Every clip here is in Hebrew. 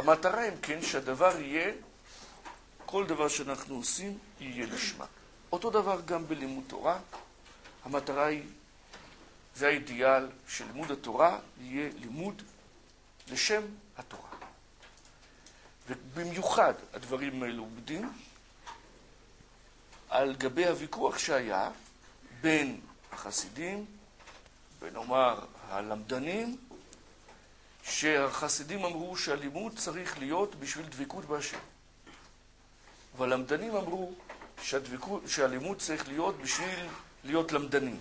המטרה אם כן שהדבר יהיה, כל דבר שאנחנו עושים יהיה לשמה. אותו דבר גם בלימוד תורה. המטרה היא, זה האידיאל של לימוד התורה, יהיה לימוד לשם התורה. ובמיוחד הדברים האלו עובדים על גבי הוויכוח שהיה בין החסידים, ונאמר הלמדנים, שהחסידים אמרו שהלימוד צריך להיות בשביל דבקות בהשם. והלמדנים אמרו שהלימוד צריך להיות בשביל להיות למדנים.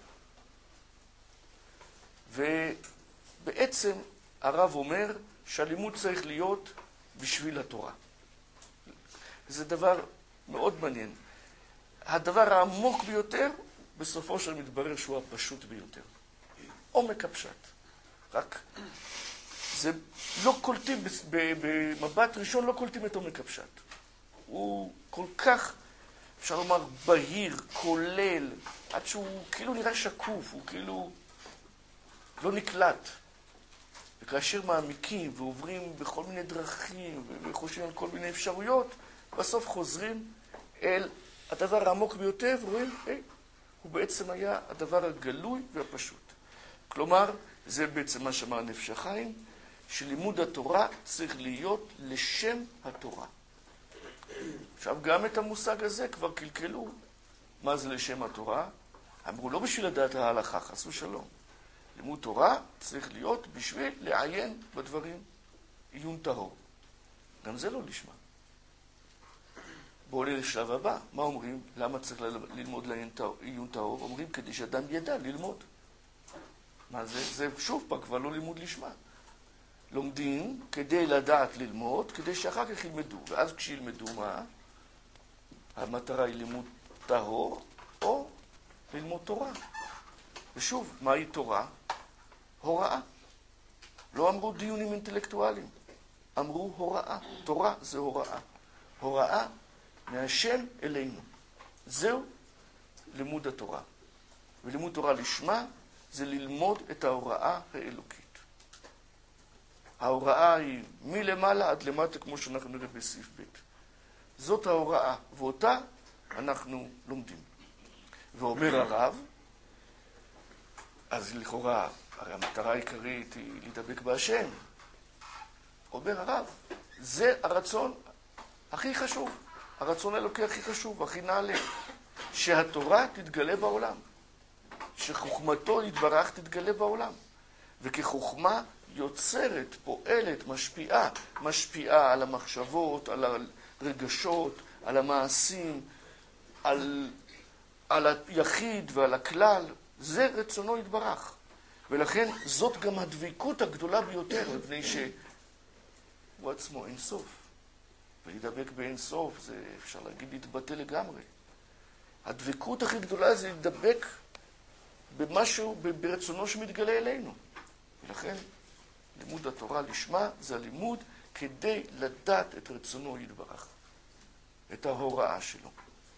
ובעצם הרב אומר שהלימוד צריך להיות בשביל התורה. זה דבר מאוד מעניין. הדבר העמוק ביותר, בסופו של מתברר שהוא הפשוט ביותר. עומק הפשט. רק זה לא קולטים, במבט ראשון לא קולטים את עומק הפשט. הוא כל כך, אפשר לומר, בהיר, כולל, עד שהוא כאילו נראה שקוף, הוא כאילו לא נקלט. וכאשר מעמיקים ועוברים בכל מיני דרכים וחושבים על כל מיני אפשרויות, בסוף חוזרים אל הדבר העמוק ביותר ורואים, הוא בעצם היה הדבר הגלוי והפשוט. כלומר, זה בעצם מה שאמר נפש החיים, שלימוד התורה צריך להיות לשם התורה. עכשיו, גם את המושג הזה כבר קלקלו. מה זה לשם התורה? אמרו, לא בשביל לדעת ההלכה, חס ושלום. לימוד תורה צריך להיות בשביל לעיין בדברים עיון טהור. גם זה לא לשמה. בואו לשלב הבא. מה אומרים? למה צריך ללמוד עיון טהור? אומרים כדי שאדם ידע ללמוד. מה זה? זה שוב פעם כבר לא לימוד לשמה. לומדים כדי לדעת ללמוד, כדי שאחר כך ילמדו. ואז כשילמדו מה? המטרה היא לימוד טהור או ללמוד תורה. ושוב, מהי תורה? הוראה. לא אמרו דיונים אינטלקטואליים. אמרו הוראה. תורה זה הוראה. הוראה מהשם אלינו. זהו לימוד התורה. ולימוד תורה לשמה זה ללמוד את ההוראה האלוקית. ההוראה היא מלמעלה עד למטה, כמו שאנחנו נראה בסעיף ב'. זאת ההוראה, ואותה אנחנו לומדים. ואומר הרב, אז לכאורה, הרי המטרה העיקרית היא להידבק בהשם. אומר הרב, זה הרצון הכי חשוב. הרצון האלוקי הכי חשוב, הכי נעלה. שהתורה תתגלה בעולם. שחוכמתו יתברך תתגלה בעולם. וכחוכמה יוצרת, פועלת, משפיעה על המחשבות, על הרגשות, על המעשים, על היחיד ועל הכלל. זה רצונו יתברך. ולכן זאת גם הדביקות הגדולה ביותר, מפני שהוא עצמו אין סוף. ולהידבק באין סוף, זה אפשר להגיד להתבטא לגמרי. הדביקות הכי גדולה זה להידבק במשהו, ברצונו שמתגלה אלינו. ולכן לימוד התורה לשמה זה הלימוד כדי לדעת את רצונו יתברך, את ההוראה שלו.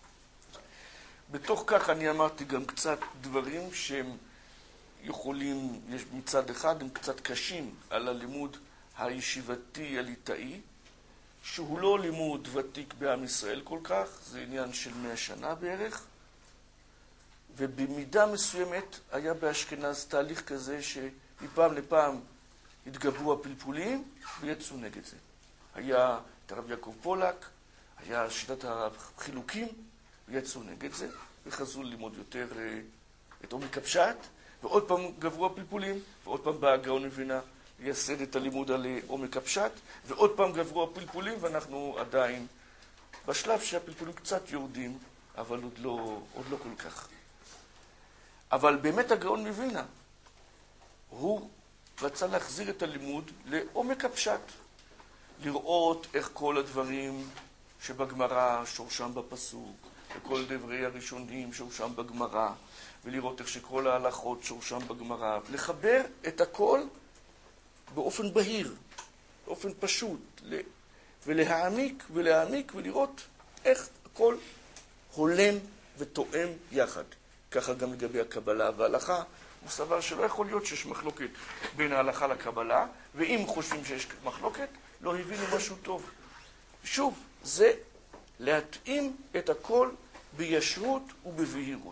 בתוך כך אני אמרתי גם קצת דברים שהם יכולים, יש מצד אחד הם קצת קשים על הלימוד הישיבתי הליטאי, שהוא לא לימוד ותיק בעם ישראל כל כך, זה עניין של 100 שנה בערך, ובמידה מסוימת היה באשכנז תהליך כזה שמפעם לפעם התגברו הפלפולים ויצאו נגד זה. היה את הרב יעקב פולק, היה שיטת החילוקים ויצאו נגד זה, וחזרו ללמוד יותר את עומק הפשט, ועוד פעם גברו הפלפולים, ועוד פעם בא הגאון מווילנה לייסד את הלימוד על עומק הפשט, ועוד פעם גברו הפלפולים, ואנחנו עדיין בשלב שהפלפולים קצת יורדים, אבל עוד לא כל כך. אבל באמת הגאון מווילנה, הוא רצה להחזיר את הלימוד לעומק הפשט, לראות איך כל הדברים שבגמרא שורשם בפסוק, וכל דברי הראשונים שורשם בגמרא, ולראות איך שכל ההלכות שורשם בגמרא, לחבר את הכל באופן בהיר, באופן פשוט, ולהעמיק ולראות איך הכל הולם ותואם יחד. ככה גם לגבי הקבלה וההלכה, הוא סבר שלא יכול להיות שיש מחלוקת בין ההלכה לקבלה, ואם חושבים שיש מחלוקת, לא הבינו משהו טוב. שוב, זה להתאים את הכל בישרות ובבהירות.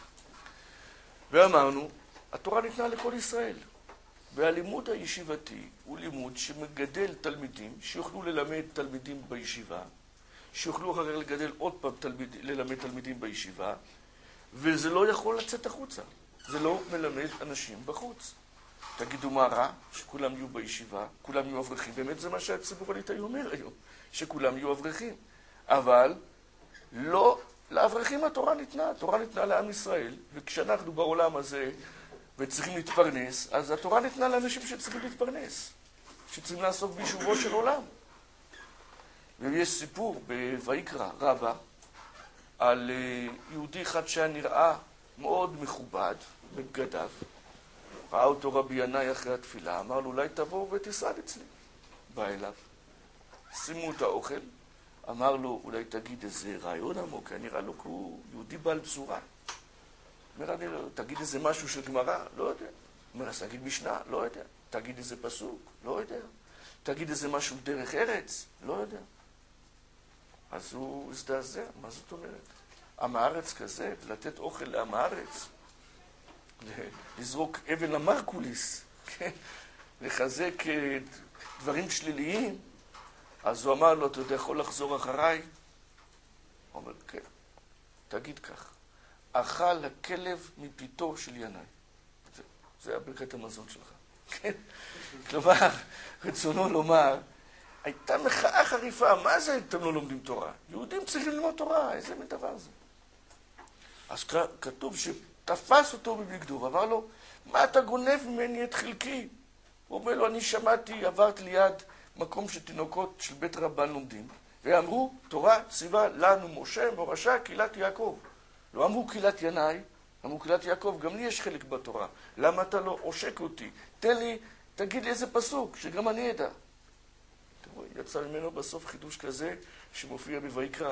ואמרנו, התורה ניתנה לכל ישראל. והלימוד הישיבתי הוא לימוד שמגדל תלמידים, שיוכלו ללמד תלמידים בישיבה, שיוכלו אחר כך לגדל עוד פעם ללמד תלמידים בישיבה, וזה לא יכול לצאת החוצה. זה לא מלמד אנשים בחוץ. תגידו מה רע? שכולם יהיו בישיבה, כולם יהיו אברכים. באמת זה מה שהציבור הליטאי אומר היום, שכולם יהיו אברכים. אבל לא לאברכים התורה ניתנה. התורה ניתנה לעם ישראל, וכשאנחנו בעולם הזה וצריכים להתפרנס, אז התורה ניתנה לאנשים שצריכים להתפרנס, שצריכים לעסוק ביישובו של עולם. ויש סיפור בויקרא רבה על יהודי אחד שהיה נראה מאוד מכובד בבגדיו. ראה אותו רבי ינאי אחרי התפילה, אמר לו, אולי תבוא ותסעד אצלי. בא אליו, שימו את האוכל, אמר לו, אולי תגיד איזה רעיון עמוק, נראה לו הוא יהודי בעל צורה. אומר, תגיד איזה משהו של גמרא, לא יודע. אומר, אז תגיד משנה, לא יודע. תגיד איזה פסוק, לא יודע. תגיד איזה משהו דרך ארץ, לא יודע. אז הוא הזדעזע, מה זאת אומרת? עם הארץ כזה, ולתת אוכל לעם הארץ, לזרוק אבן למרקוליס, כן? לחזק דברים שליליים. אז הוא אמר לו, אתה יכול לחזור אחריי? הוא אומר, כן, תגיד כך. אכל הכלב מפיתו של ינאי. זה היה ברכת המזון שלך. כן? כלומר, רצונו לומר, הייתה מחאה חריפה, מה זה אתם לא לומדים תורה? יהודים צריכים ללמוד תורה, איזה מין דבר זה? אז כתוב שתפס אותו בבגדו, ואמר לו, מה אתה גונב ממני את חלקי? הוא אומר לו, אני שמעתי, עברת ליד מקום שתינוקות של בית רבן לומדים, ואמרו, תורה ציווה לנו משה מורשה קהילת יעקב. לא אמרו קהילת ינאי, אמרו קהילת יעקב, גם לי יש חלק בתורה. למה אתה לא עושק אותי? תן לי, תגיד לי איזה פסוק, שגם אני אדע. יצא ממנו בסוף חידוש כזה שמופיע בויקרא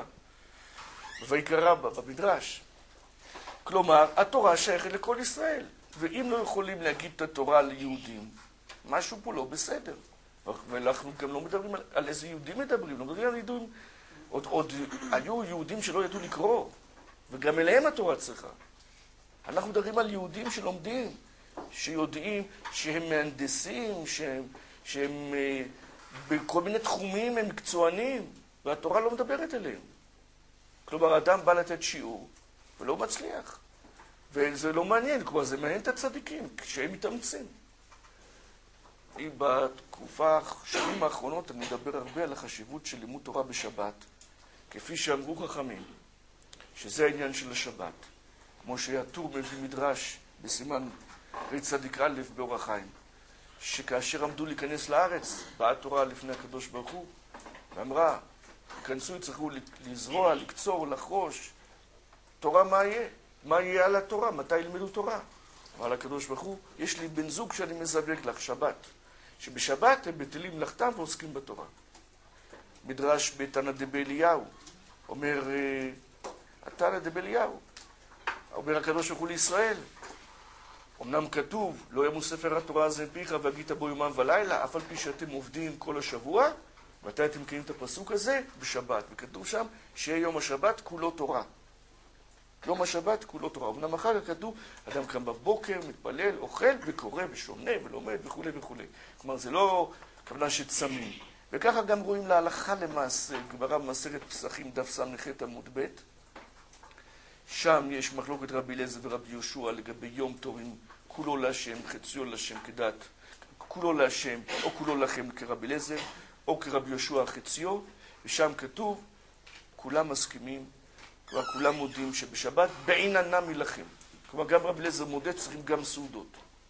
רבה, במדרש. כלומר, התורה שייכת לכל ישראל, ואם לא יכולים להגיד את התורה ליהודים, משהו פה לא בסדר. ואנחנו גם לא מדברים על איזה יהודים מדברים, לא מדברים על יהודים, עוד היו יהודים שלא ידעו לקרוא, וגם אליהם התורה צריכה. אנחנו מדברים על יהודים שלומדים, שיודעים שהם מהנדסים, שהם בכל מיני תחומים הם מקצוענים, והתורה לא מדברת אליהם. כלומר, האדם בא לתת שיעור, ולא מצליח. וזה לא מעניין, כלומר, זה מעניין את הצדיקים, כשהם מתאמצים. בתקופה, השנים האחרונות, אני מדבר הרבה על החשיבות של לימוד תורה בשבת, כפי שאמרו חכמים, שזה העניין של השבת. כמו שהטור מביא מדרש בסימן צדיק א' באור החיים, שכאשר עמדו להיכנס לארץ, באה תורה לפני הקדוש ברוך הוא, ואמרה, כנסו, יצטרכו לזרוע, לקצור, לחרוש. תורה מה יהיה? מה יהיה על התורה? מתי ילמדו תורה? אבל הקדוש ברוך הוא, יש לי בן זוג שאני מזווג לך, שבת. שבשבת הם בטלים מלאכתם ועוסקים בתורה. מדרש בתנא דבאליהו, אומר, התנא דבאליהו, אומר הקדוש ברוך הוא לישראל, אמנם כתוב, לא ימוס ספר התורה הזה מפיך והגית בו יומם ולילה, אף על פי שאתם עובדים כל השבוע, מתי אתם מקיימים את הפסוק הזה? בשבת. וכתוב שם שיהיה יום השבת כולו תורה. יום השבת כולו תורה. אמנם אחר כך כתוב, אדם קם בבוקר, מתפלל, אוכל וקורא ושונה ולומד וכו' וכו'. כלומר, זה לא כוונה שצמים. וככה גם רואים להלכה למעשה, גמרא במסכת פסחים דף ס"ח עמוד ב', שם יש מחלוקת רבי אליעזר ורבי יהושע לגבי יום טוב, אם כולו להשם, חציו להשם כדת, כולו להשם או כולו לכם כרבי אליעזר, או כרבי יהושע חציו, ושם כתוב, כולם מסכימים, כולם מודים שבשבת בעיננם מלכם. כלומר, גם רבי אליעזר מודה, צריכים גם סעודות.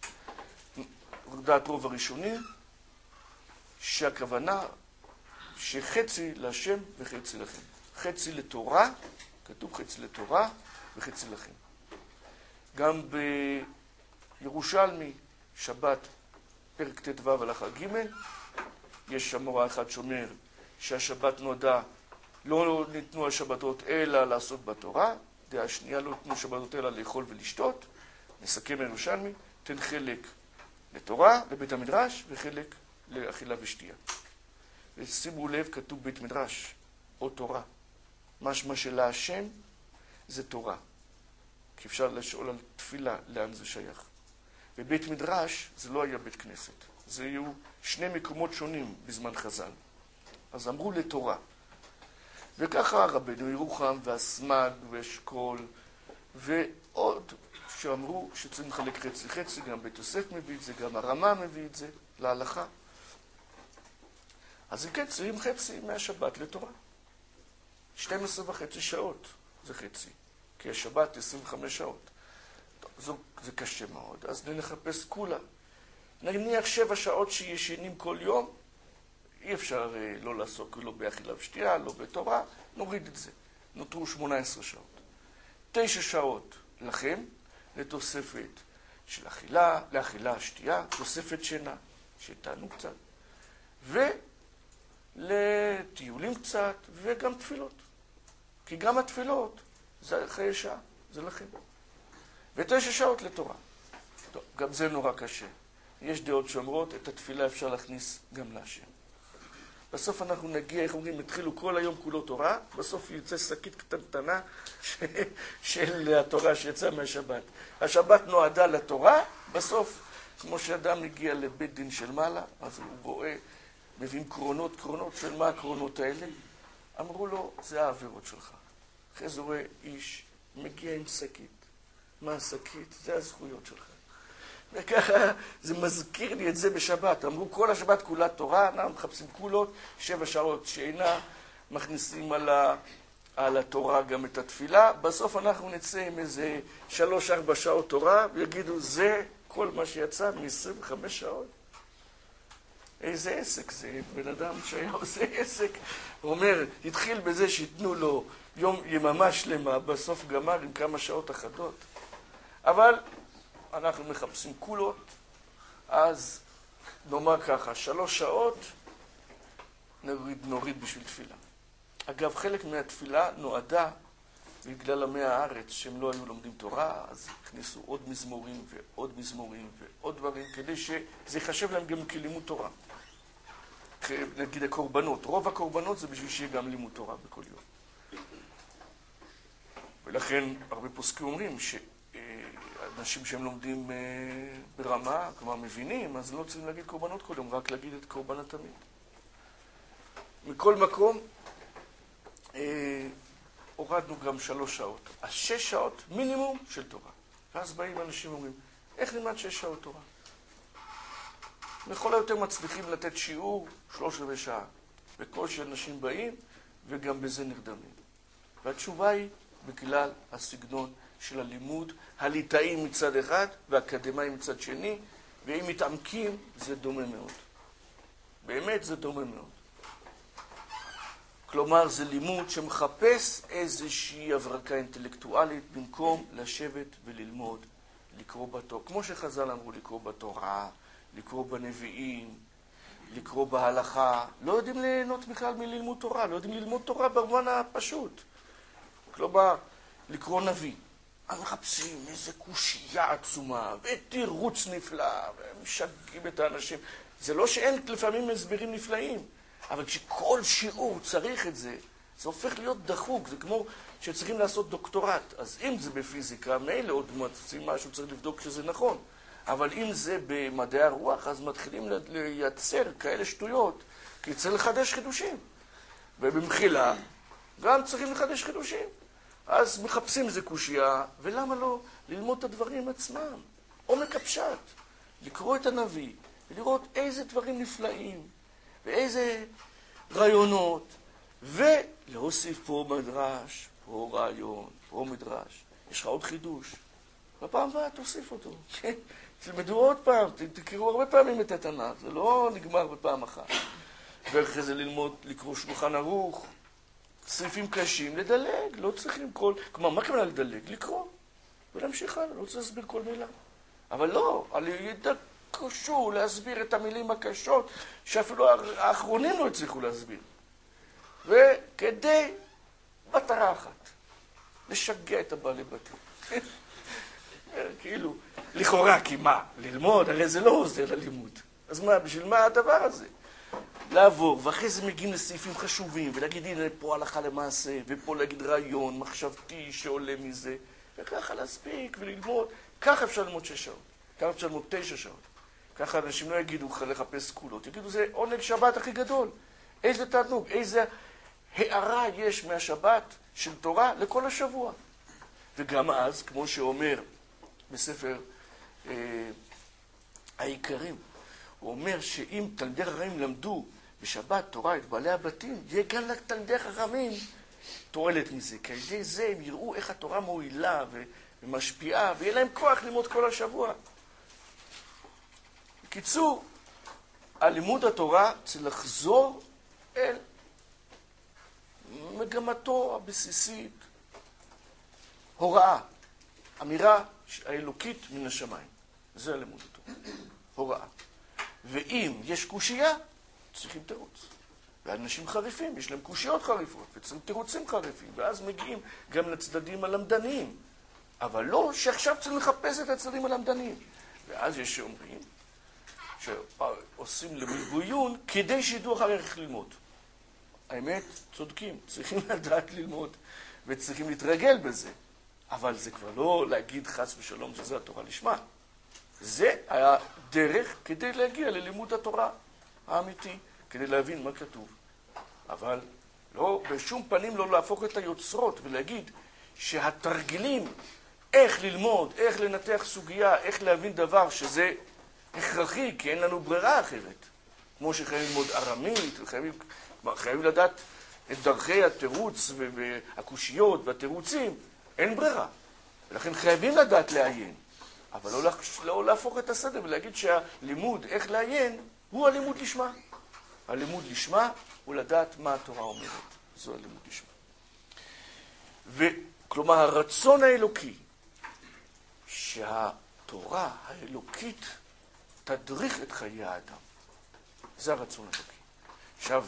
דעת רוב הראשונים, שהכוונה שחצי להשם וחצי לכם. חצי לתורה, כתוב חצי לתורה וחצי לכם. גם בירושלמי, שבת, פרק ט"ו הלכה ג', יש שם הוראה אחת שאומר שהשבת נועדה, לא ניתנו השבתות אלא לעשות בתורה, דעה שנייה לא ניתנו שבתות אלא לאכול ולשתות. נסכם ירושלמי, תן חלק לתורה, לבית המדרש, וחלק לאכילה ושתייה. ושימו לב, כתוב בית מדרש, או תורה. משמע שלהשם זה תורה. כי אפשר לשאול על תפילה, לאן זה שייך. ובית מדרש זה לא היה בית כנסת. זה היו שני מקומות שונים בזמן חז"ל. אז אמרו לתורה. וככה רבנו ירוחם והסמ"ג ואשכול ועוד שאמרו שצריכים לחלק חצי חצי, גם בית יוסף מביא את זה, גם הרמה מביא את זה להלכה. אז אם כן, צריכים חצי מהשבת לתורה. 12.5 שעות זה חצי, כי השבת 25 שעות. טוב, זה קשה מאוד, אז נחפש כולה. נניח 7 שעות שישנים כל יום, אי אפשר לא לעסוק לא באכילה ושתייה, לא בתורה, נוריד את זה. נותרו 18 שעות. 9 שעות לכם, לתוספת של אכילה, לאכילה, שתייה, תוספת שינה, שתענו קצת. ולטיולים קצת, וגם תפילות. כי גם התפילות זה חיי שעה, זה לכם. ו9 שעות לתורה. טוב, גם זה נורא קשה. יש דעות שאומרות, את התפילה אפשר להכניס גם להשם. בסוף אנחנו נגיע, איך אומרים, התחילו כל היום כולו תורה, בסוף יוצא שקית קטנטנה של התורה שיצאה מהשבת. השבת נועדה לתורה, בסוף, כמו שאדם מגיע לבית דין של מעלה, אז הוא רואה, מביאים קרונות של מה הקרונות האלה? אמרו לו, זה העבירות שלך. אחרי זה רואה איש, מגיע עם שקית. מה השקית? זה הזכויות שלך. וככה זה מזכיר לי את זה בשבת. אמרו כל השבת כולה תורה, אנחנו מחפשים כולות, 7 שעות שינה, מכניסים על התורה גם את התפילה. בסוף אנחנו נצא עם איזה 3-4 שעות תורה, ויגידו זה כל מה שיצא מ-25 שעות. איזה עסק זה, בן אדם שהיה עושה עסק. הוא אומר, התחיל בזה שיתנו לו יממה שלמה, בסוף גמר עם כמה שעות אחדות. אבל אנחנו מחפשים כולות, אז נאמר ככה, 3 שעות נוריד בשביל תפילה. אגב, חלק מהתפילה נועדה בגלל עמי הארץ, שהם לא היו לומדים תורה, אז הכניסו עוד מזמורים ועוד מזמורים ועוד דברים, כדי שזה יחשב להם גם כלימוד תורה. נגיד הקורבנות, רוב הקורבנות זה בשביל שיהיה גם לימוד תורה בכל יום. ולכן הרבה פוסקים אומרים אנשים שהם לומדים ברמה, כלומר מבינים, אז לא צריכים להגיד קורבנות קודם, רק להגיד את קורבן התמיד. מכל מקום, הורדנו גם 3 שעות. אז 6 שעות מינימום של תורה. ואז באים אנשים ואומרים, איך נלמד 6 שעות תורה? לכל היותר מצליחים לתת שיעור 3/4 שעה. בכל שאנשים באים, וגם בזה נרדמים. והתשובה היא, בגלל הסגנון של הלימוד, הליטאי מצד אחד והאקדמאי מצד שני, ואם מתעמקים זה דומה מאוד. באמת זה דומה מאוד. כלומר זה לימוד שמחפש איזושהי הברקה אינטלקטואלית במקום לשבת וללמוד, לקרוא בתורה. כמו שחז"ל אמרו, לקרוא בתורה, לקרוא בנביאים, לקרוא בהלכה. לא יודעים ליהנות בכלל מללמוד תורה, לא יודעים ללמוד תורה במובן הפשוט. כלומר, לקרוא נביא. הם מחפשים איזו קושייה עצומה, ותירוץ נפלא, והם משגעים את האנשים. זה לא שאין לפעמים הסברים נפלאים, אבל כשכל שיעור צריך את זה, זה הופך להיות דחוק. זה כמו שצריכים לעשות דוקטורט. אז אם זה בפיזיקה, מילא עוד מוצאים משהו, צריך לבדוק שזה נכון. אבל אם זה במדעי הרוח, אז מתחילים לייצר כאלה שטויות, כי צריך לחדש חידושים. ובמחילה, גם צריכים לחדש חידושים. אז מחפשים איזה קושייה, ולמה לא ללמוד את הדברים עצמם? עומק הפשט, לקרוא את הנביא, ולראות איזה דברים נפלאים, ואיזה רעיונות, ולהוסיף פה מדרש, פה רעיון, פה מדרש. יש לך עוד חידוש. בפעם הבאה תוסיף אותו. תלמדו עוד פעם, תקראו הרבה פעמים את התנ"ך, זה לא נגמר בפעם אחת. ואחרי זה ללמוד, לקרוא שולחן ערוך, סעיפים קשים, לדלג, לא צריכים כל... כלומר, מה כמובן לדלג? לקרוא, ולהמשיך הלאה, לא צריך להסביר כל מילה. אבל לא, על ידקשו להסביר את המילים הקשות, שאפילו האחרונים לא הצליחו להסביר. וכדי מטרה אחת, לשגע את הבעלי בתים. כאילו, לכאורה, כי מה? ללמוד, הרי זה לא עוזר ללימוד. אז מה, בשביל מה הדבר הזה? לעבור, ואחרי זה מגיעים לסעיפים חשובים, ולהגיד, הנה, פה הלכה למעשה, ופה להגיד רעיון מחשבתי שעולה מזה, וככה להספיק וללמוד. ככה אפשר ללמוד 6 שעות, ככה אפשר ללמוד 9 שעות. ככה אנשים לא יגידו לחפש סקולות, יגידו, זה עונג שבת הכי גדול. איזה תענוג, איזה הערה יש מהשבת של תורה לכל השבוע. וגם אז, כמו שאומר בספר העיקרים, הוא אומר שאם תלמידי חכמים למדו בשבת תורה את בעלי הבתים, יהיה גם לתלמידי חכמים תועלת מזה. כי על ידי זה הם יראו איך התורה מועילה ומשפיעה, ויהיה להם כוח ללמוד כל השבוע. בקיצור, הלימוד התורה צריך לחזור אל מגמתו הבסיסית, הוראה, אמירה האלוקית מן השמיים. זה הלימוד התורה, הוראה. ואם יש קושייה, צריכים תירוץ. ואנשים חריפים, יש להם קושיות חריפות, וצריכים תירוצים חריפים, ואז מגיעים גם לצדדים הלמדניים. אבל לא שעכשיו צריכים לחפש את הצדדים הלמדניים. ואז יש שאומרים, שעושים למלבויון כדי שידעו אחר איך ללמוד. האמת, צודקים, צריכים לדעת ללמוד, וצריכים להתרגל בזה. אבל זה כבר לא להגיד חס ושלום שזה התורה לשמה. זה היה דרך כדי להגיע ללימוד התורה האמיתי, כדי להבין מה כתוב. אבל לא, בשום פנים לא להפוך את היוצרות ולהגיד שהתרגילים, איך ללמוד, איך לנתח סוגיה, איך להבין דבר שזה הכרחי, כי אין לנו ברירה אחרת. כמו שחייבים ללמוד ארמית, חייבים לדעת את דרכי התירוץ והקושיות והתירוצים, אין ברירה. ולכן חייבים לדעת לעיין. אבל לא להפוך את הסדר ולהגיד שהלימוד, איך לעיין, הוא הלימוד לשמה. הלימוד לשמה הוא לדעת מה התורה אומרת. זו הלימוד לשמה. וכלומר, הרצון האלוקי, שהתורה האלוקית תדריך את חיי האדם. זה הרצון האלוקי. עכשיו,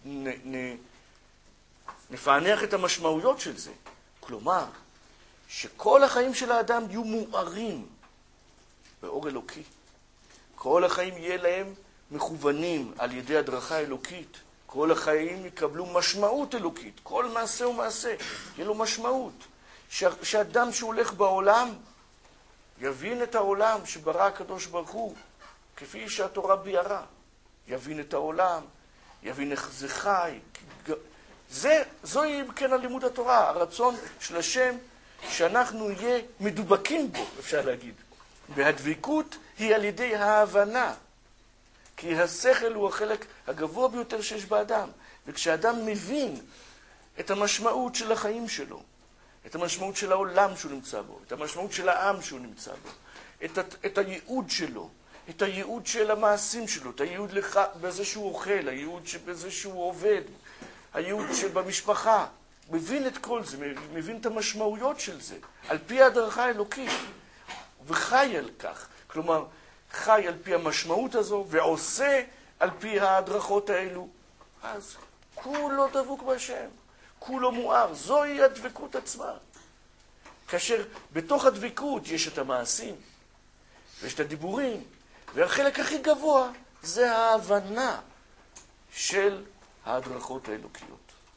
נפענח את המשמעויות של זה. כלומר, שכל החיים של האדם יהיו מוארים באור אלוקי. כל החיים יהיה להם מכוונים על ידי הדרכה אלוקית. כל החיים יקבלו משמעות אלוקית. כל מעשה ומעשה יהיה לו משמעות. שאדם שהולך בעולם יבין את העולם שברא הקדוש ברוך הוא, כפי שהתורה ביארה. יבין את העולם, יבין איך זה חי. זוהי כן הלימוד התורה, הרצון של השם שאנחנו נהיה מדובקים בו, אפשר להגיד. והדביקות היא על ידי ההבנה. כי השכל הוא החלק הגבוה ביותר שיש באדם. וכשאדם מבין את המשמעות של החיים שלו, את המשמעות של העולם שהוא נמצא בו, את המשמעות של העם שהוא נמצא בו, את הייעוד שלו, את הייעוד של המעשים שלו, את הייעוד בזה שהוא אוכל, הייעוד בזה שהוא עובד, הייעוד שבמשפחה, מבין את כל זה, מבין את המשמעויות של זה, על פי ההדרכה האלוקית, וחי על כך. כלומר, חי על פי המשמעות הזו, ועושה על פי ההדרכות האלו. אז כולו דבוק בהשם, כולו מואר, זוהי הדבקות עצמה. כאשר בתוך הדבקות יש את המעשים, ויש את הדיבורים, והחלק הכי גבוה זה ההבנה של ההדרכות האלוקיות.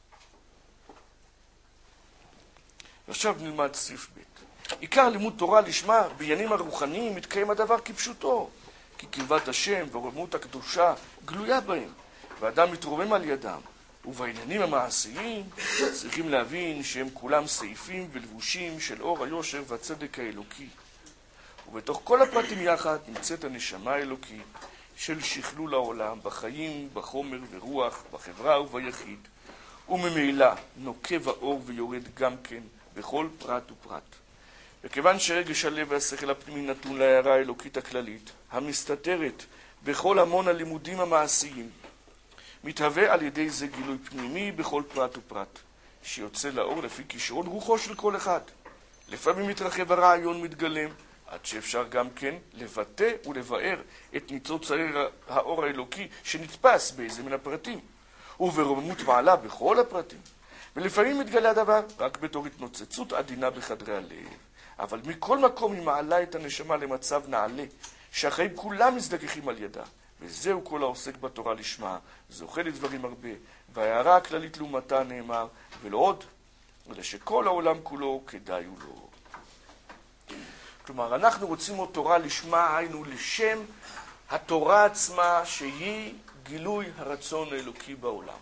ועכשיו נלמד סעיף ב'. עיקר לימוד תורה לשמה בעניינים הרוחניים מתקיים הדבר כפשוטו, כי קרבת השם ורוממות הקדושה גלויה בהם, ואדם מתרומם על ידם. ובעניינים המעשיים צריכים להבין שהם כולם סעיפים ולבושים של אור היושר והצדק האלוקי. ובתוך כל הפרטים יחד נמצאת הנשמה האלוקית של שכלול העולם בחיים, בחומר ורוח, בחברה וביחיד. וממילא נוקב האור ויורד גם כן בכל פרט ופרט. וכיוון שרגש הלב והשכל הפנימי נתון להערה האלוקית הכללית, המסתתרת בכל המון הלימודים המעשיים, מתהווה על ידי זה גילוי פנימי בכל פרט ופרט, שיוצא לאור לפי כישרון רוחו של כל אחד. לפעמים מתרחב הרעיון מתגלם, עד שאפשר גם כן לבטא ולבאר את ניצוץ האור האלוקי שנתפס באיזה מן הפרטים, וברוממות מעלה בכל הפרטים. ולפעמים מתגלה הדבר רק בתור התנוצצות עדינה בחדרי הלב. אבל מכל מקום היא מעלה את הנשמה למצב נעלה, שהחיים כולם מזדככים על ידה, וזהו כל העוסק בתורה לשמה, זוכה לדברים הרבה, וההערה הכללית לעומתה נאמר, ולא עוד, אלא שכל העולם כולו כדאי הוא לו. כלומר, אנחנו רוצים עוד תורה לשמה, היינו לשם התורה עצמה, שהיא גילוי הרצון האלוקי בעולם.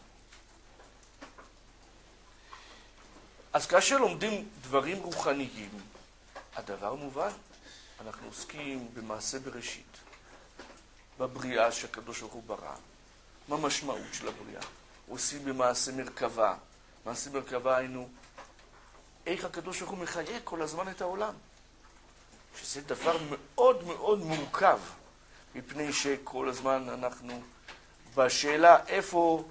אז כאשר לומדים דברים רוחניים, הדבר מובן. אנחנו עוסקים במעשה בראשית, בבריאה שהקדוש ברוך הוא ברא. מה המשמעות של הבריאה? עושים במעשה מרכבה. מעשה מרכבה היינו, איך הקדוש ברוך הוא מחיה כל הזמן את העולם. שזה דבר מאוד מאוד מורכב, מפני שכל הזמן אנחנו בשאלה איפה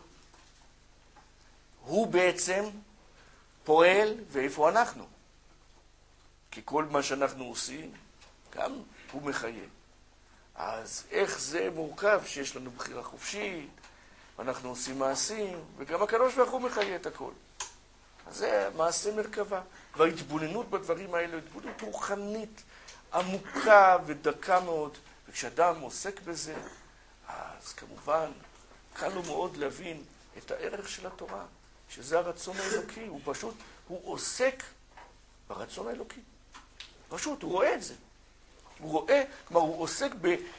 הוא בעצם פועל ואיפה אנחנו. כי כל מה שאנחנו עושים, גם הוא מחיה. אז איך זה מורכב שיש לנו בחירה חופשית, ואנחנו עושים מעשים, וגם הקדוש ברוך הוא מחיה את הכל. אז זה מעשה מרכבה. וההתבוננות בדברים האלה, התבוננות רוחנית, עמוקה ודקה מאוד. וכשאדם עוסק בזה, אז כמובן קל לו מאוד להבין את הערך של התורה, שזה הרצון האלוקי. הוא פשוט, הוא עוסק ברצון האלוקי. פשוט, הוא רואה את זה. הוא רואה, כלומר, הוא עוסק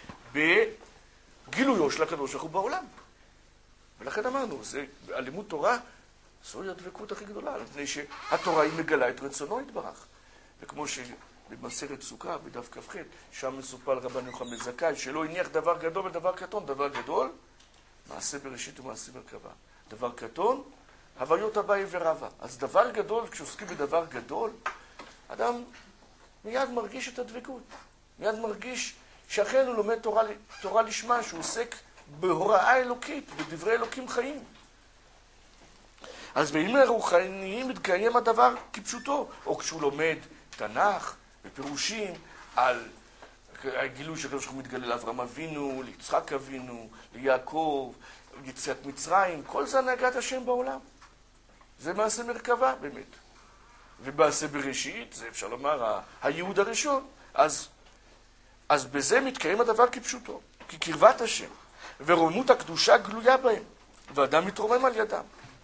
בגילויו של הקדוש ברוך הוא בעולם. ולכן אמרנו, זה, הלימוד תורה, זוהי הדבקות הכי גדולה, מפני שהתורה היא מגלה את רצונו יתברך. וכמו שבמסכת סוכה, בדף כ"ח, שם מסופר רבן יוחנן בן זכאי, שלא הניח דבר גדול ודבר קטון. דבר גדול, מעשה בראשית ומעשה מרכבה. דבר קטון, הוויות אביי ורבא. אז דבר גדול, כשעוסקים בדבר גדול, אדם מיד מרגיש את הדבקות. מיד מרגיש שאכן הוא לומד תורה לשמה, שהוא עוסק בהוראה אלוקית, בדברי אלוקים חיים. אז בימים הרוחניים מתקיים הדבר כפשוטו, או כשהוא לומד תנ"ך ופירושים על הגילוי שהקדוש ברוך הוא מתגלה לאברהם אבינו, ליצחק אבינו, ליעקב, יציאת מצרים, כל זה הנהגת השם בעולם. זה מעשה מרכבה באמת. ומעשה בראשית, זה אפשר לומר הייעוד הראשון. אז בזה מתקיים הדבר כפשוטו, כי קרבת השם ורוממות הקדושה גלויה בהם, ואדם מתרומם על ידם.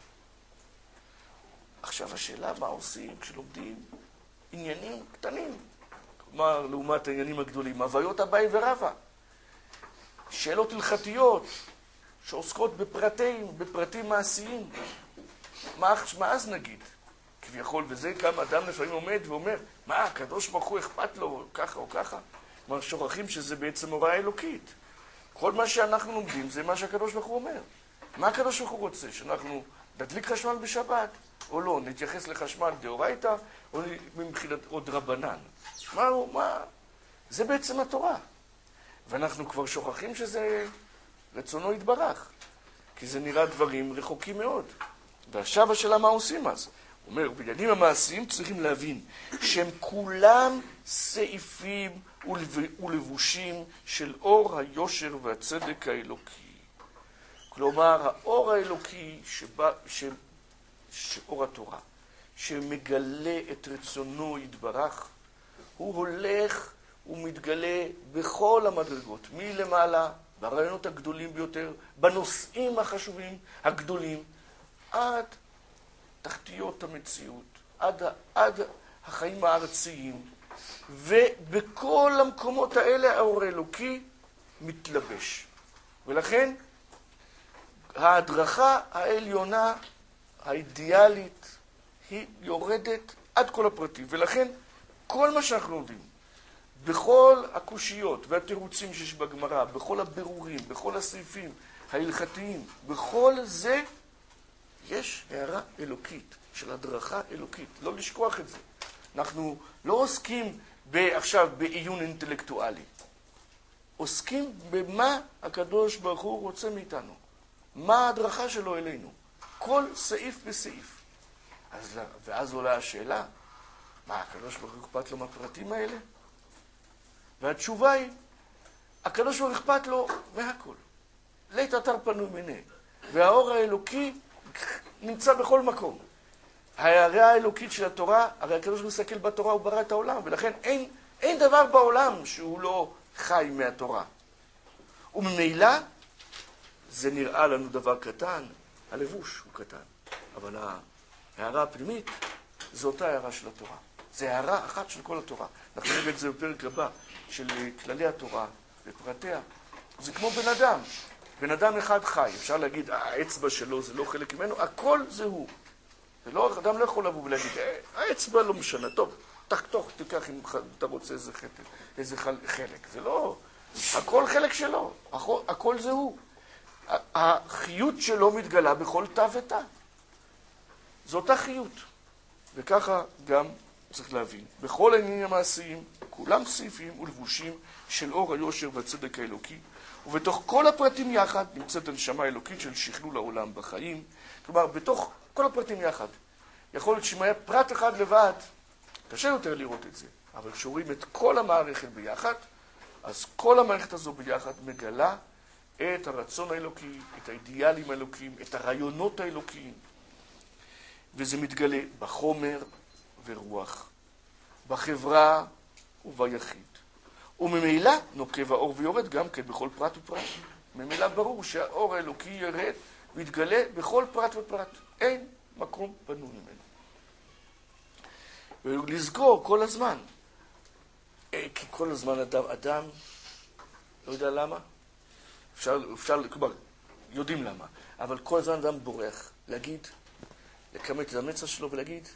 עכשיו השאלה, מה עושים כשלומדים עניינים קטנים? כלומר, לעומת העניינים הגדולים, הוויות אביי ורבא. שאלות הלכתיות שעוסקות בפרטים מעשיים. מה אז נגיד? כביכול, וזה כמה אדם לפעמים עומד ואומר, מה, הקדוש ברוך הוא אכפת לו ככה או ככה? כלומר, שוכחים שזה בעצם הוראה אלוקית. כל מה שאנחנו לומדים זה מה שהקדוש ברוך הוא אומר. מה הקדוש ברוך הוא רוצה? שאנחנו נדליק חשמל בשבת? או לא? נתייחס לחשמל דאורייתא או מבחינת עוד רבנן? מה? זה בעצם התורה. ואנחנו כבר שוכחים שזה רצונו יתברך. כי זה נראה דברים רחוקים מאוד. ועכשיו השאלה מה עושים אז? הוא אומר, בעניינים המעשיים צריכים להבין שהם כולם סעיפים ולבושים של אור היושר והצדק האלוקי. כלומר, האור האלוקי שאור התורה, שמגלה את רצונו יתברך, הוא הולך ומתגלה בכל המדרגות, מלמעלה, ברעיונות הגדולים ביותר, בנושאים החשובים הגדולים, עד תחתיות המציאות, עד החיים הארציים, ובכל המקומות האלה האור האלוקי מתלבש. ולכן ההדרכה העליונה, האידיאלית, היא יורדת עד כל הפרטים. ולכן כל מה שאנחנו לומדים, בכל הקושיות והתירוצים שיש בגמרא, בכל הבירורים, בכל הסעיפים ההלכתיים, בכל זה יש הערה אלוקית, של הדרכה אלוקית. לא לשכוח את זה. אנחנו לא עוסקים עכשיו בעיון אינטלקטואלי. עוסקים במה הקדוש ברוך הוא רוצה מאיתנו. מה ההדרכה שלו אלינו. כל סעיף בסעיף. ואז עולה השאלה, מה, הקדוש ברוך הוא אכפת לו מהפרטים האלה? והתשובה היא, הקדוש ברוך הוא אכפת לו מהכל. לית אתר פנוי מיניה. והאור האלוקי נמצא בכל מקום. ההערה האלוקית של התורה, הרי הקדוש ברוך הוא מסתכל בתורה, הוא ברא את העולם, ולכן אין דבר בעולם שהוא לא חי מהתורה. וממילא זה נראה לנו דבר קטן, הלבוש הוא קטן. אבל ההערה הפנימית, זו אותה הערה של התורה. זה הערה אחת של כל התורה. אנחנו נראה את זה בפרק הבא, של כללי התורה ופרטיה. זה כמו בן אדם. בן אדם אחד חי. אפשר להגיד, האצבע שלו זה לא חלק ממנו, הכל זה הוא. זה לא, אדם לא יכול לבוא ולהגיד, האצבע לא משנה. טוב, תחתוך, תיקח אם אתה רוצה איזה חלק. זה לא, הכל חלק שלו. הכל זה הוא. החיות שלו מתגלה בכל תא ותא. זו אותה חיות. וככה גם צריך להבין. בכל העניינים המעשיים, כולם סעיפים ולבושים של אור היושר והצדק האלוקי, ובתוך כל הפרטים יחד נמצאת הנשמה האלוקית של שכלול העולם בחיים. כלומר, בתוך כל הפרטים יחד. יכול להיות שאם היה פרט אחד לבד, קשה יותר לראות את זה. אבל כשרואים את כל המערכת ביחד, אז כל המערכת הזו ביחד מגלה את הרצון האלוקי, את האידיאלים האלוקיים, את הרעיונות האלוקיים. וזה מתגלה בחומר ורוח, בחברה וביחיד. וממילא נוקב האור ויורד גם כן בכל פרט ופרט. ממילא ברור שהאור האלוקי ירד ויתגלה בכל פרט ופרט. אין מקום פנוי ממנו. ולזכור כל הזמן. כי כל הזמן אדם לא יודע למה. אפשר, כלומר, יודעים למה. אבל כל הזמן אדם בורח להגיד, לקמת את המצע שלו ולהגיד,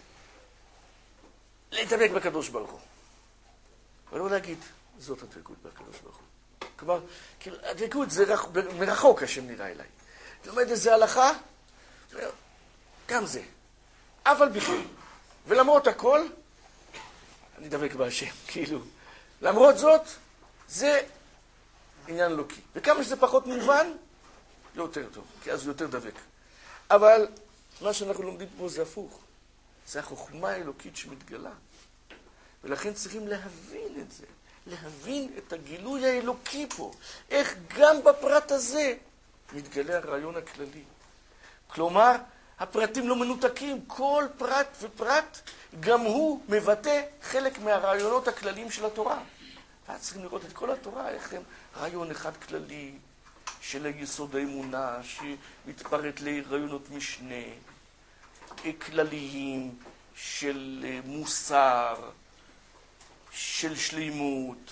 להתאבק בקדוש ברוך הוא. ולא להגיד, זאת הדבקות בקדוש ברוך הוא. כלומר, הדבקות זה מרחוק השם נראה אליי. לומד איזה הלכה, גם זה. אבל בכלל. ולמרות הכל, אני דבק בהשם, כאילו. למרות זאת, זה עניין אלוקי. וכמה שזה פחות מובן, יותר טוב, כי אז הוא יותר דבק. אבל מה שאנחנו לומדים פה זה הפוך. זה החוכמה האלוקית שמתגלה. ולכן צריכים להבין את זה. להבין את הגילוי האלוקי פה. איך גם בפרט הזה מתגלה הרעיון הכללי. כלומר, הפרטים לא מנותקים. כל פרט ופרט, גם הוא מבטא חלק מהרעיונות הכלליים של התורה. ואז צריכים לראות את כל התורה, איך הם רעיון אחד כללי של יסוד האמונה, שמתפרט לרעיונות משנה, כלליים של מוסר, של שלימות,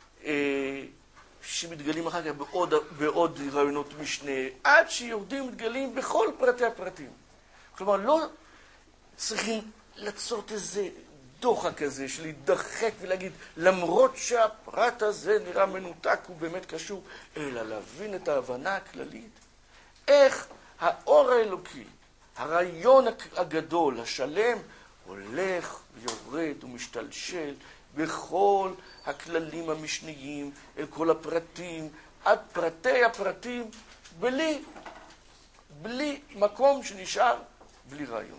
שמתגלים אחר כך בעוד רעיונות משנה, עד שיורדים מתגלים בכל פרטי הפרטים. כלומר, לא צריכים לעשות איזה דוחה כזה של להידחק ולהגיד, למרות שהפרט הזה נראה מנותק, הוא באמת קשור, אלא להבין את ההבנה הכללית. איך האור האלוקי, הרעיון הגדול, השלם, הולך ויורד ומשתלשל בכל הכללים המשניים, אל כל הפרטים, עד פרטי הפרטים, בלי מקום שנשאר, בלי רעיון.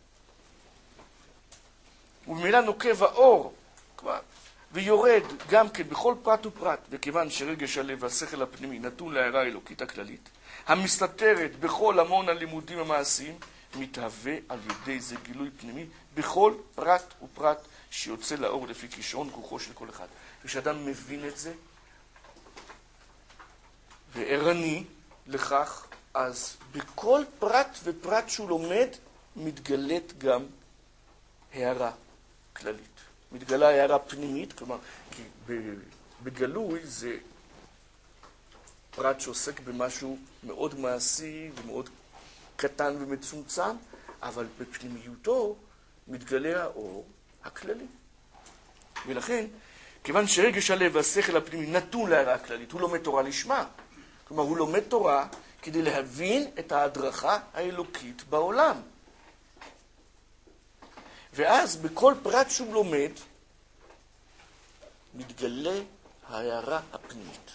ובמילה נוקב האור, ויורד גם כן בכל פרט ופרט, וכיוון שרגש הלב והשכל הפנימי נתון להערה האלוקית הכללית, המסתתרת בכל המון הלימודים המעשיים, מתהווה על ידי זה גילוי פנימי בכל פרט ופרט שיוצא לאור לפי כישרון כוחו של כל אחד. כשאדם מבין את זה וערני לכך, אז בכל פרט ופרט שהוא לומד מתגלית גם הערה כללית. מתגלה הערה פנימית, כלומר, כי בגלוי זה פרט שעוסק במשהו מאוד מעשי ומאוד קטן ומצומצם, אבל בפנימיותו מתגלה האור הכללי. ולכן, כיוון שרגש הלב והשכל הפנימי נתון להערה הכללית, הוא לומד תורה לשמה. כלומר, הוא לומד תורה כדי להבין את ההדרכה האלוקית בעולם. ואז בכל פרט שהוא לומד, מתגלה ההערה הפנימית,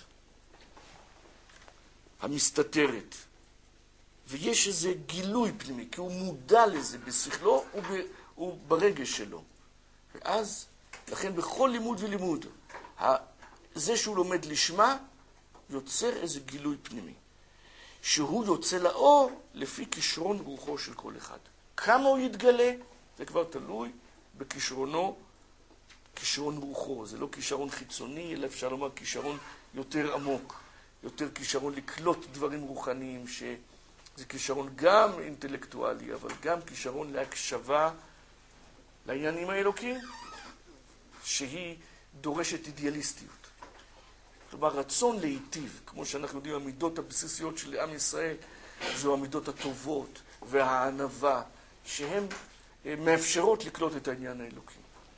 המסתתרת. ויש איזה גילוי פנימי, כי הוא מודע לזה בשכלו וברגש שלו. ואז, לכן בכל לימוד ולימוד, זה שהוא לומד לשמה, יוצר איזה גילוי פנימי. שהוא יוצא לאור לפי כישרון רוחו של כל אחד. כמה הוא יתגלה, זה כבר תלוי בכישרונו, כישרון רוחו. זה לא כישרון חיצוני, אלא אפשר לומר כישרון יותר עמוק. יותר כישרון לקלוט דברים רוחניים, שזה כישרון גם אינטלקטואלי, אבל גם כישרון להקשבה לעניינים האלוקיים, שהיא דורשת אידיאליסטיות. כלומר, רצון להיטיב, כמו שאנחנו יודעים, המידות הבסיסיות של עם ישראל, זו המידות הטובות והענווה, שהן מאפשרות לקלוט את העניין האלוקי.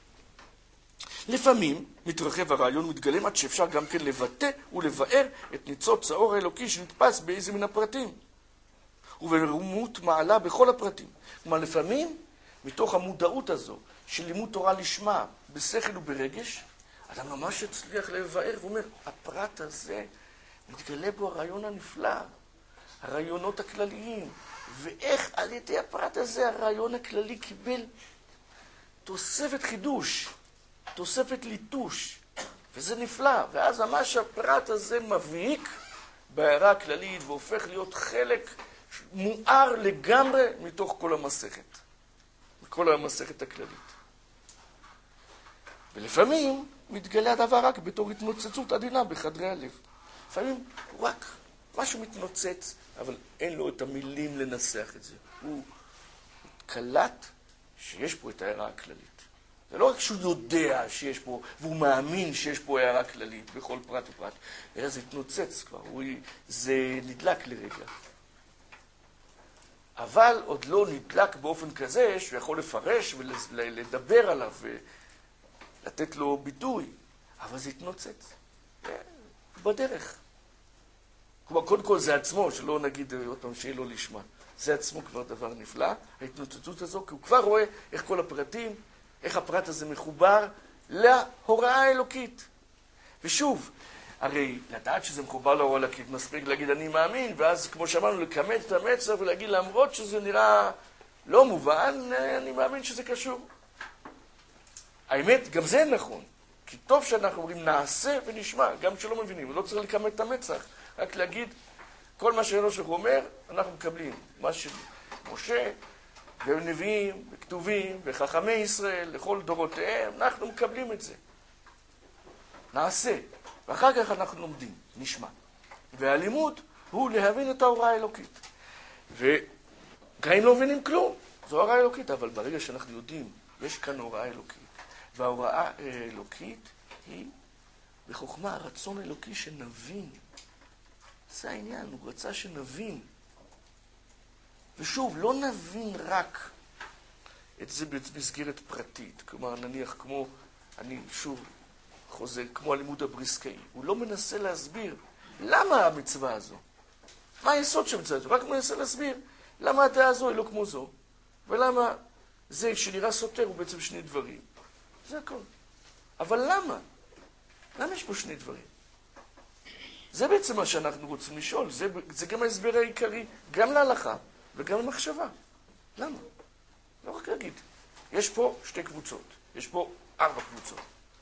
לפעמים מתרחב הרעיון מתגלם עד שאפשר גם כן לבטא ולבאר את ניצוץ האור האלוקי שנתפס באיזה מן הפרטים, וברומות מעלה בכל הפרטים. כלומר, לפעמים, מתוך המודעות הזו של לימוד תורה לשמה, בשכל וברגש, אדם ממש הצליח לבאר ואומר, הפרט הזה מתגלה בו הרעיון הנפלא, הרעיונות הכלליים, ואיך על ידי הפרט הזה הרעיון הכללי קיבל תוספת חידוש, תוספת ליטוש, וזה נפלא. ואז ממש הפרט הזה מבהיק בהערה הכללית והופך להיות חלק מואר לגמרי מתוך כל המסכת, מכל המסכת הכללית. ולפעמים מתגלה הדבר רק בתור התנוצצות עדינה בחדרי הלב. לפעמים רק משהו מתנוצץ, אבל אין לו את המילים לנסח את זה. הוא קלט שיש פה את ההערה הכללית. זה לא רק שהוא יודע שיש פה, והוא מאמין שיש פה הערה כללית בכל פרט ופרט, אלא זה התנוצץ כבר, זה נדלק לרגע. אבל עוד לא נדלק באופן כזה שהוא יכול לפרש ולדבר עליו ולתת לו ביטוי, אבל זה התנוצץ. בדרך. כלומר, קודם כל זה עצמו, שלא נגיד עוד פעם שיהיה לו לשמה. זה עצמו כבר דבר נפלא, ההתנוצצות הזו, כי הוא כבר רואה איך כל הפרטים, איך הפרט הזה מחובר להוראה האלוקית. ושוב, הרי לדעת שזה מחובר להוראה האלוקית, מספיק להגיד אני מאמין, ואז כמו שאמרנו, לקמת את המצח ולהגיד למרות שזה נראה לא מובן, אני מאמין שזה קשור. האמת, גם זה נכון, כי טוב שאנחנו אומרים נעשה ונשמע, גם כשלא מבינים, לא צריך לקמת את המצח, רק להגיד כל מה שאלוהים אומר, אנחנו מקבלים. מה שמשה ונביאים וכתובים וחכמי ישראל לכל דורותיהם, אנחנו מקבלים את זה. נעשה. ואחר כך אנחנו לומדים, נשמע. והלימוד הוא להבין את ההוראה האלוקית. וגם אם לא מבינים כלום, זו הוראה אלוקית, אבל ברגע שאנחנו יודעים, יש כאן הוראה אלוקית. וההוראה האלוקית היא בחוכמה, הרצון אלוקי שנבין. זה העניין, הוא רצה שנבין. ושוב, לא נבין רק את זה במסגרת פרטית. כלומר, נניח כמו, אני שוב חוזר, כמו הלימוד הבריסקאי. הוא לא מנסה להסביר למה המצווה הזו. מה היסוד של המצווה הזו? רק מנסה להסביר למה הדעה הזו היא לא כמו זו. ולמה זה שנראה סותר הוא בעצם שני דברים. זה הכל. אבל למה? למה יש פה שני דברים? זה בעצם מה שאנחנו רוצים לשאול. זה גם ההסבר העיקרי, גם להלכה וגם למחשבה. למה? לא רק להגיד. יש פה שתי קבוצות. יש פה 4 קבוצות.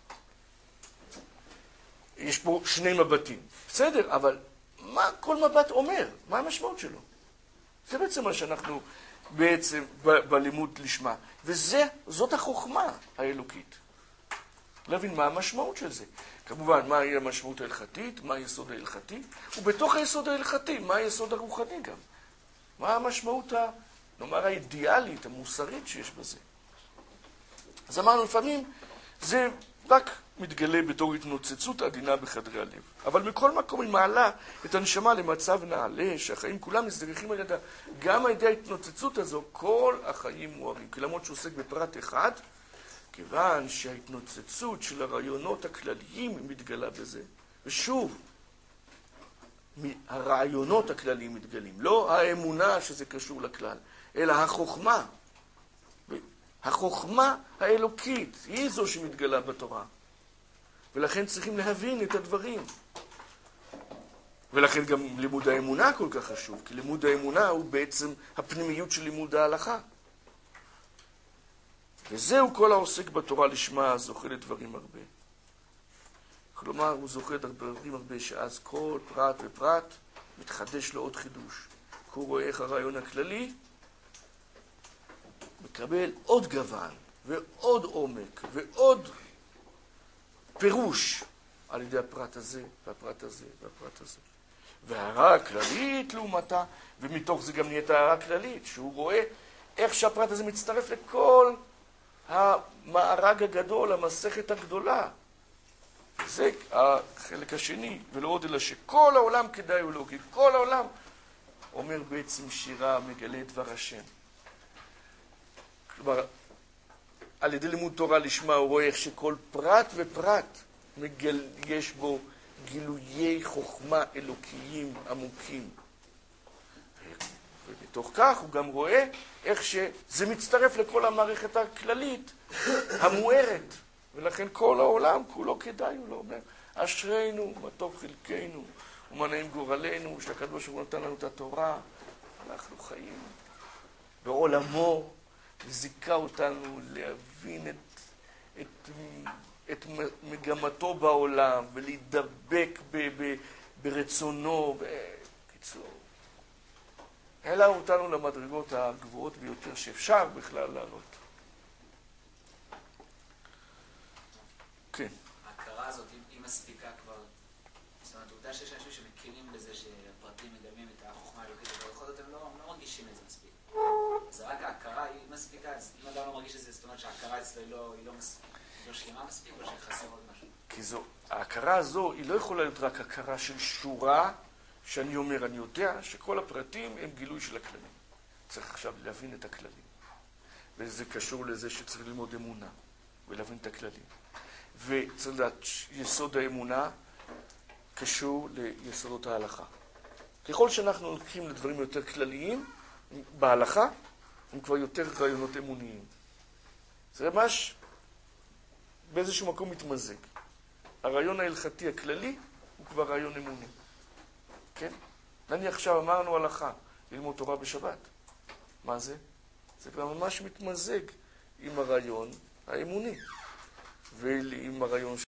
יש פה 2 מבטים. בסדר, אבל מה כל מבט אומר? מה המשמעות שלו? זה בעצם מה שאנחנו בעצם בלימוד לשמה. וזאת החוכמה האלוקית. להבין מה המשמעות של זה. כמובן, מה היא המשמעות ההלכתית, מה היסוד ההלכתי, ובתוך היסוד ההלכתי, מה היסוד הרוחני גם. מה המשמעות, נאמר, האידיאלית, המוסרית שיש בזה. אז אמרנו, לפעמים זה רק מתגלה בתור התנוצצות עדינה בחדרי הלב. אבל מכל מקום היא מעלה את הנשמה למצב נעלה, שהחיים כולם מזדרכים על ידה. גם על ידי ההתנוצצות הזו, כל החיים מוארים. כי למרות שהוא עוסק בפרט אחד, כיוון שההתנוצצות של הרעיונות הכלליים מתגלה בזה. ושוב, הרעיונות הכלליים מתגלים, לא האמונה שזה קשור לכלל, אלא החוכמה. החוכמה האלוקית היא זו שמתגלה בתורה. ולכן צריכים להבין את הדברים. ולכן גם לימוד האמונה כל כך חשוב, כי לימוד האמונה הוא בעצם הפנימיות של לימוד ההלכה. וזהו כל העוסק בתורה לשמה זוכה לדברים הרבה. כלומר, הוא זוכה לדברים הרבה שאז כל פרט ופרט מתחדש לו עוד חידוש. הוא רואה איך הרעיון הכללי מקבל עוד גוון ועוד עומק ועוד פירוש על ידי הפרט הזה והפרט הזה והפרט הזה. וההערה הכללית לעומתה, ומתוך זה גם נהיית ההערה הכללית, שהוא רואה איך שהפרט הזה מצטרף לכל המארג הגדול, המסכת הגדולה. וזה החלק השני, ולא עוד אלא שכל העולם כדאי הוא לו, כי כל העולם אומר בעצם שירה מגלה דבר השם. כלומר, על ידי לימוד תורה לשמה הוא רואה איך שכל פרט ופרט יש בו גילויי חוכמה אלוקיים עמוקים. ומתוך כך הוא גם רואה איך שזה מצטרף לכל המערכת הכללית המוארת. ולכן כל העולם כולו כדאי, הוא לא אומר, אשרינו, מה טוב חלקנו, ומה נעים גורלנו, שהקדוש ברוך הוא נתן לנו את התורה. אנחנו חיים בעולמו, וזיכה אותנו להבין את מגמתו בעולם, ולהידבק ברצונו. בקיצור, העלה אותנו למדרגות הגבוהות ביותר שאפשר בכלל לעלות. כן. ההכרה הזאת, היא מספיקה כבר. זאת אומרת, העובדה שיש אנשים שמכירים בזה שהפרטים מדמים את החוכמה האלוקית, אבל בכל זאת הם לא מרגישים את זה מספיק. אז רק ההכרה היא מספיקה. אם אדם לא מרגיש את זה, זאת אומרת שההכרה אצלו היא לא שלמה מספיק, או שחסר עוד משהו. כי ההכרה הזו היא לא יכולה להיות רק הכרה של שורה, שאני אומר, אני יודע שכל הפרטים הם גילוי של הכללים. צריך עכשיו להבין את הכללים. וזה קשור לזה שצריך ללמוד אמונה, ולהבין את הכללים. וצריך לדעת, יסוד האמונה קשור ליסודות ההלכה. ככל שאנחנו הולכים לדברים יותר כלליים, בהלכה, הם כבר יותר רעיונות אמוניים. זה ממש באיזשהו מקום מתמזג. הרעיון ההלכתי הכללי הוא כבר רעיון אמוני. כן? נניח עכשיו אמרנו הלכה, ללמוד תורה בשבת. מה זה? זה כבר ממש מתמזג עם הרעיון האמוני. ועם הרעיון